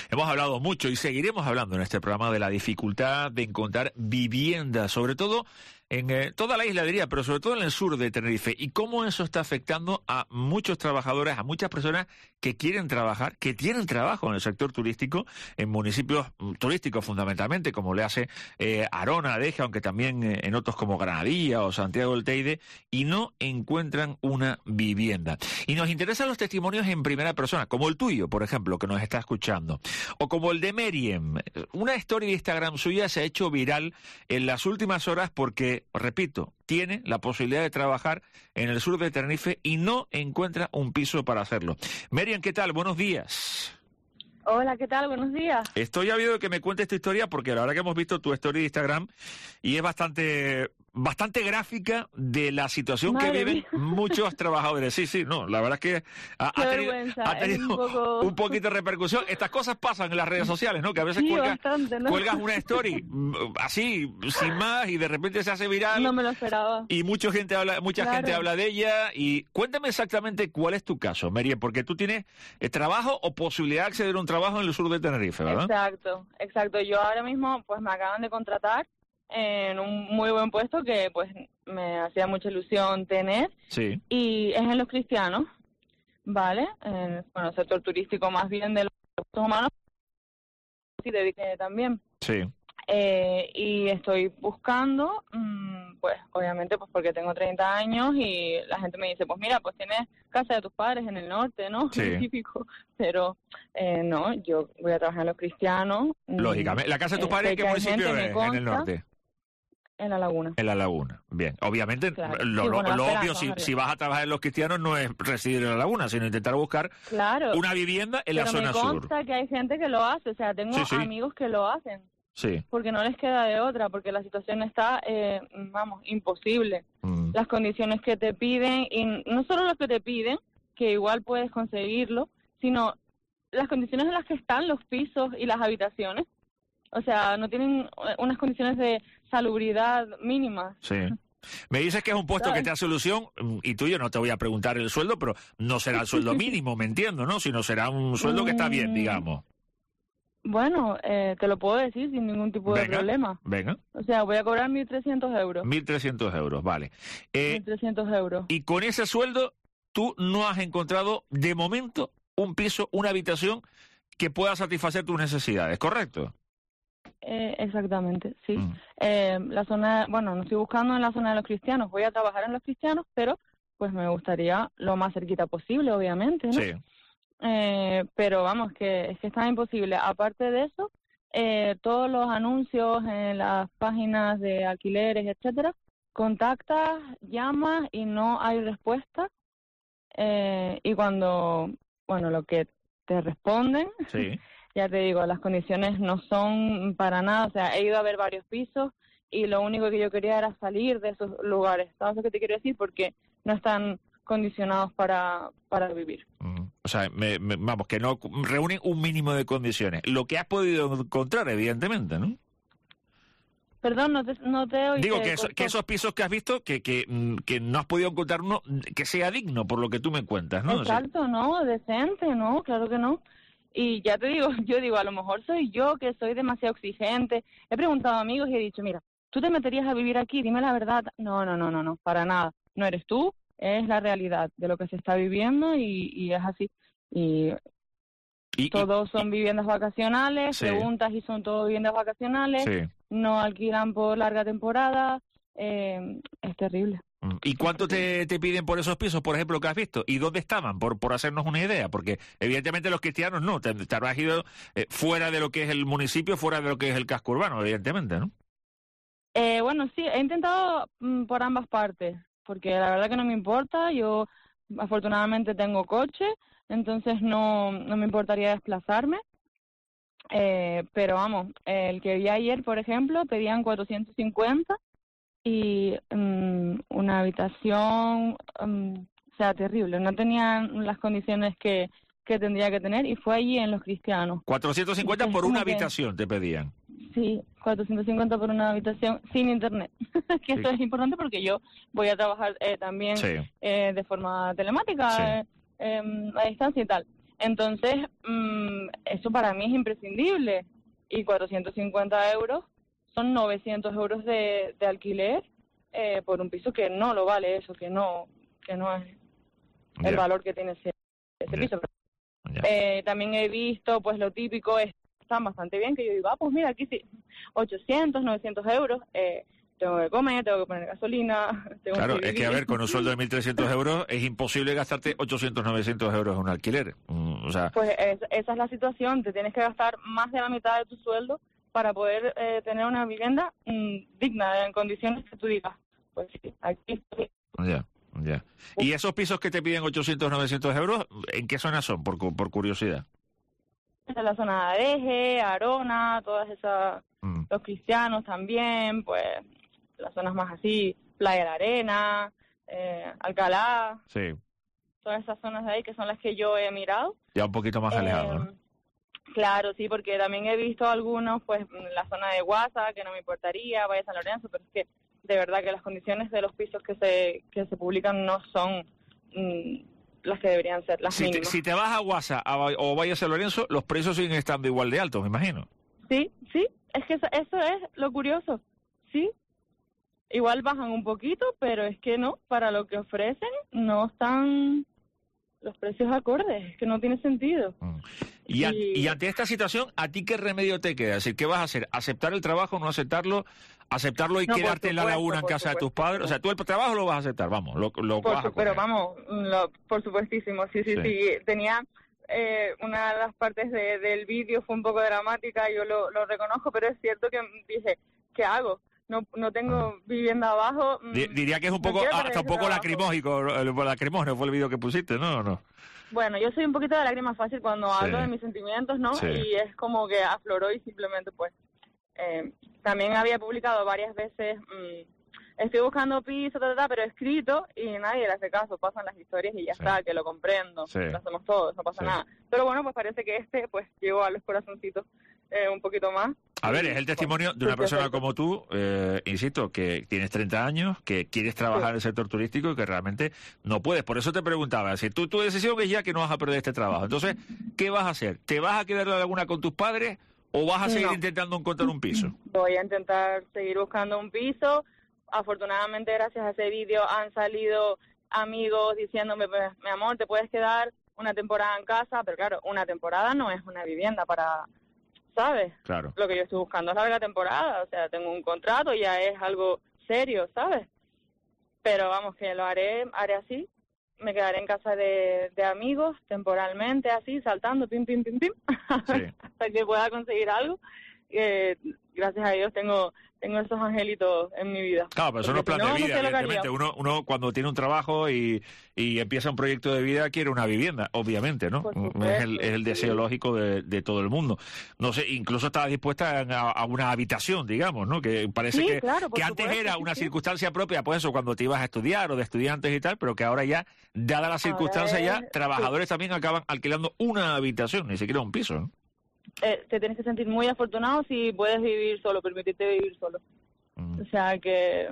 Hemos hablado mucho y seguiremos hablando en este programa de la dificultad de encontrar vivienda, sobre todo en toda la isla, diría, pero sobre todo en el sur de Tenerife, y cómo eso está afectando a muchos trabajadores, a muchas personas que quieren trabajar, que tienen trabajo en el sector turístico, en municipios turísticos fundamentalmente, como le hace Arona, Deja, aunque también en otros como Granadilla o Santiago del Teide, y no encuentran una vivienda. Y nos interesan los testimonios en primera persona, como el tuyo, por ejemplo, que nos está escuchando, o como el de Meriem. Una historia de Instagram suya se ha hecho viral en las últimas horas porque, repito, tiene la posibilidad de trabajar en el sur de Tenerife y no encuentra un piso para hacerlo. Meriem, ¿qué tal? Buenos días. Hola, ¿qué tal? Buenos días. Estoy ávido de que me cuentes tu historia porque la verdad que hemos visto tu historia de Instagram y es bastante gráfica de la situación que viven muchos trabajadores. Sí, no, la verdad es que ha tenido un poquito de repercusión. Estas cosas pasan en las redes sociales, ¿no? Que a veces cuelgas una story así, sin más, y de repente se hace viral. No me lo esperaba. Y mucha gente habla de ella. Y cuéntame exactamente cuál es tu caso, Meriem, porque tú tienes trabajo o posibilidad de acceder a un trabajo en el sur de Tenerife, ¿verdad? Exacto. Yo ahora mismo, pues me acaban de contratar en un muy buen puesto que pues me hacía mucha ilusión tener. Sí. Y es en Los Cristianos, ¿vale? Bueno, sector turístico más bien de los recursos humanos, sí, dediqué también. Sí. Y estoy buscando, pues obviamente pues porque tengo 30 años y la gente me dice, pues mira, pues tienes casa de tus padres en el norte, ¿no? Sí. Muy típico. Pero no, yo voy a trabajar en Los Cristianos. Lógicamente. ¿La casa de tus padres en qué municipio es? En el norte. En La Laguna. En La Laguna, bien. Obviamente, claro. lo obvio, si vas a trabajar en Los Cristianos, no es residir en La Laguna, sino intentar buscar una vivienda en la zona sur. Pero me consta que hay gente que lo hace, o sea, tengo amigos que lo hacen. Sí. Porque no les queda de otra, porque la situación está, imposible. Las condiciones que te piden, y no solo lo que te piden, que igual puedes conseguirlo, sino las condiciones en las que están los pisos y las habitaciones. O sea, no tienen unas condiciones de salubridad mínimas. Sí. Me dices que es un puesto que te hace ilusión, y tú, yo no te voy a preguntar el sueldo, pero no será el sueldo mínimo, me entiendo, ¿no? Sino será un sueldo que está bien, digamos. Bueno, te lo puedo decir sin ningún tipo de problema. Venga. O sea, voy a cobrar 1.300 euros. 1.300 euros, vale. 1.300 euros. Y con ese sueldo, tú no has encontrado, de momento, un piso, una habitación que pueda satisfacer tus necesidades, ¿correcto? Exactamente, sí. La zona, bueno, no estoy buscando en la zona de Los Cristianos, voy a trabajar en Los Cristianos, pero pues me gustaría lo más cerquita posible, obviamente, ¿no? Sí. Pero vamos, que es que está imposible. Aparte de eso, todos los anuncios en las páginas de alquileres, etcétera, contactas, llamas y no hay respuesta. Y cuando, bueno, lo que te responden, sí. Ya te digo, las condiciones no son para nada. O sea, he ido a ver varios pisos y lo único que yo quería era salir de esos lugares. ¿Sabes lo que te quiero decir? Porque no están condicionados para vivir. O sea, vamos, que no reúnen un mínimo de condiciones. Lo que has podido encontrar, evidentemente, ¿no? Perdón, no te oigo. Digo que esos pisos que has visto, que no has podido encontrar uno que sea digno, por lo que tú me cuentas, ¿no? Exacto, no, decente, no, claro que no. Y ya te digo, yo digo, a lo mejor soy yo que soy demasiado exigente. He preguntado a amigos y he dicho, mira, ¿tú te meterías a vivir aquí? Dime la verdad. No, para nada. No eres tú, es la realidad de lo que se está viviendo y es así. Y todos son viviendas vacacionales, preguntas y son todo viviendas vacacionales, no alquilan por larga temporada, es terrible. ¿Y cuánto te piden por esos pisos, por ejemplo, que has visto? ¿Y dónde estaban? Por hacernos una idea, porque evidentemente Los Cristianos no, te habrás ido fuera de lo que es el municipio, fuera de lo que es el casco urbano, evidentemente, ¿no? Bueno, sí, he intentado por ambas partes, porque la verdad que no me importa, yo afortunadamente tengo coche, entonces no me importaría desplazarme, pero vamos, el que vi ayer, por ejemplo, pedían 450 y una habitación, o sea, terrible, no tenían las condiciones que tendría que tener y fue allí en Los Cristianos. 450 por una habitación te pedían. Sí, 450 por una habitación sin internet, que eso es importante porque yo voy a trabajar también de forma telemática, a distancia y tal. Entonces, eso para mí es imprescindible. Y 450 euros son 900 euros de alquiler por un piso que no lo vale eso, que no es el valor que tiene ese piso. También he visto, pues lo típico, están bastante bien, que yo digo, pues mira, aquí sí, 800, 900 euros, tengo que comer, tengo que poner gasolina. Claro, es que a ver, con un sueldo de 1.300 euros es imposible gastarte 800, 900 euros en un alquiler. O sea... Pues esa es la situación, te tienes que gastar más de la mitad de tu sueldo para poder tener una vivienda digna, en condiciones que tú digas, pues sí, aquí estoy. Ya. ¿Y esos pisos que te piden 800, 900 euros, en qué zona son, por curiosidad? En la zona de Adeje, Arona, todas esas, los Cristianos también, pues las zonas más así, Playa de la Arena, Alcalá, sí. Todas esas zonas de ahí que son las que yo he mirado. Ya un poquito más alejado, ¿no? Claro, sí, porque también he visto algunos, pues en la zona de Guasa, que no me importaría, Valle San Lorenzo, pero es que de verdad que las condiciones de los pisos que se publican no son las que deberían ser, las mínimas. Si te vas a Guasa o Valle San Lorenzo, los precios siguen estando igual de altos, me imagino. Sí, es que eso es lo curioso, sí. Igual bajan un poquito, pero es que no, para lo que ofrecen no están los precios acordes, es que no tiene sentido. Y ante esta situación, ¿a ti qué remedio te queda? Es decir, ¿qué vas a hacer? ¿Aceptar el trabajo, no aceptarlo? ¿Aceptarlo y quedarte en la laguna en casa de tus padres? O sea, tú el trabajo lo vas a aceptar, vamos, lo vas a coger. Pero vamos, por supuestísimo, sí. Tenía una de las partes del vídeo fue un poco dramática, yo lo reconozco, pero es cierto que dije, ¿qué hago? No tengo vivienda abajo. Diría que es un poco, hasta un poco lacrimógeno fue el vídeo que pusiste, ¿no? Bueno, yo soy un poquito de lágrima fácil cuando hablo de mis sentimientos, ¿no? Sí. Y es como que afloró y simplemente pues... también había publicado varias veces, estoy buscando piso, pero he escrito y nadie le hace caso, pasan las historias y ya está, que lo comprendo, lo hacemos todos, no pasa nada. Pero bueno, pues parece que pues llegó a los corazoncitos un poquito más. A ver, es el testimonio de una persona como tú, insisto, que tienes 30 años, que quieres trabajar en el sector turístico y que realmente no puedes. Por eso te preguntaba, si tu decisión es ya que no vas a perder este trabajo. Entonces, ¿qué vas a hacer? ¿Te vas a quedar en la laguna con tus padres o vas a seguir intentando encontrar un piso? Voy a intentar seguir buscando un piso. Afortunadamente, gracias a ese vídeo han salido amigos diciéndome, pues, mi amor, te puedes quedar una temporada en casa, pero claro, una temporada no es una vivienda para... ¿sabes? Claro. Lo que yo estoy buscando es larga temporada, o sea, tengo un contrato, ya es algo serio, ¿sabes? Pero vamos, que lo haré así, me quedaré en casa de amigos, temporalmente, así, saltando, pim, hasta que pueda conseguir algo. Gracias a Dios tengo esos angelitos en mi vida. Claro, pero eso no es plan de vida, evidentemente. Uno cuando tiene un trabajo y empieza un proyecto de vida quiere una vivienda, obviamente, ¿no? Es el deseo lógico de todo el mundo. No sé, incluso estaba dispuesta a una habitación, digamos, ¿no? Que parece que antes era una circunstancia propia, pues eso, cuando te ibas a estudiar o de estudiantes y tal, pero que ahora ya, dada la circunstancia ya, trabajadores también acaban alquilando una habitación, ni siquiera un piso, ¿no? Te tienes que sentir muy afortunado si puedes vivir solo, permitirte vivir solo. O sea que...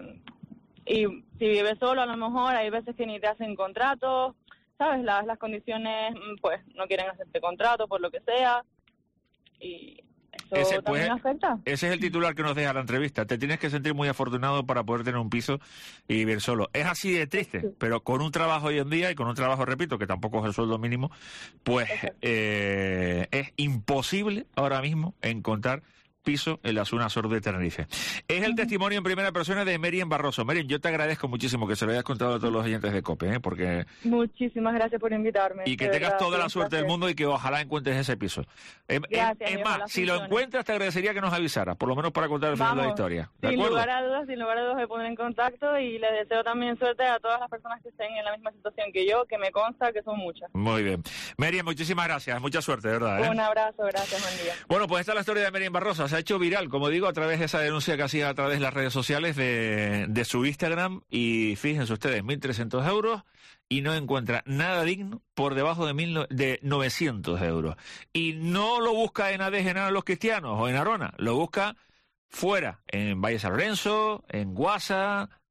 Y si vives solo, a lo mejor hay veces que ni te hacen contratos, ¿sabes? Las condiciones, pues, no quieren hacerte contrato por lo que sea. Y eso también afecta. Ese es el titular que nos deja la entrevista. Te tienes que sentir muy afortunado para poder tener un piso y vivir solo. Es así de triste, pero con un trabajo hoy en día y con un trabajo, repito, que tampoco es el sueldo mínimo, pues es imposible ahora mismo encontrar piso en la zona sur de Tenerife. Es el testimonio en primera persona de Merian Barroso. Merian, yo te agradezco muchísimo que se lo hayas contado a todos los oyentes de COPE, porque... Muchísimas gracias por invitarme. Y que tengas toda la suerte del mundo y que ojalá encuentres ese piso. Gracias, es más, si lo encuentras, te agradecería que nos avisaras, por lo menos para contar el final de la historia. Sin lugar a dudas, me pondré en contacto y les deseo también suerte a todas las personas que estén en la misma situación que yo, que me consta que son muchas. Muy bien. Merian, muchísimas gracias, mucha suerte, de verdad. Un abrazo, gracias, buen día. Bueno, pues esta es la historia de Merian Barroso. Se ha hecho viral, como digo, a través de esa denuncia que hacía a través de las redes sociales de su Instagram. Y fíjense ustedes, 1.300 euros y no encuentra nada digno por debajo de 900 euros. Y no lo busca en Adeje, en Los Cristianos o en Arona, lo busca fuera, en Valle San Lorenzo, en Guasa,